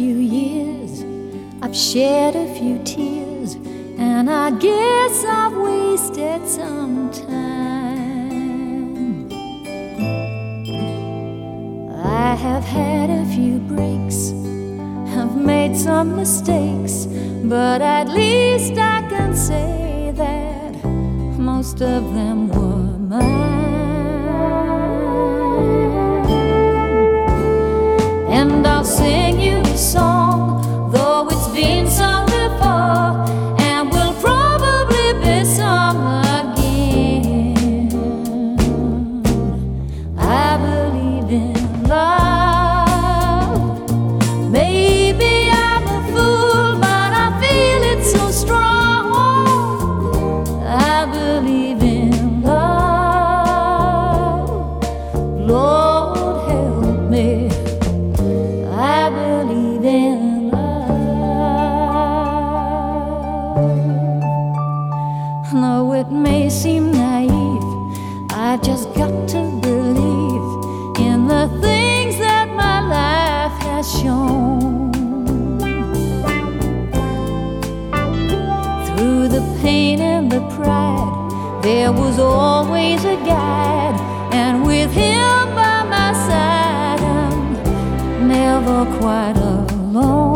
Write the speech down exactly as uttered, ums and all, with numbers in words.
few years, I've shed a few tears, and I guess I've wasted some time. I have had a few breaks, I've made some mistakes, but at least I can say that most of them were mine. And I'll sing you a song, though it's been sung before, and will probably be sung again. I believe in love. Maybe I'm a fool, but I feel it so strong. I believe in love. Lord, help me. I believe in love. Though it may seem naive, I just got to believe in the things that my life has shown. Through the pain and the pride, there was always a guide, and with him by my side, I'm never quite alone.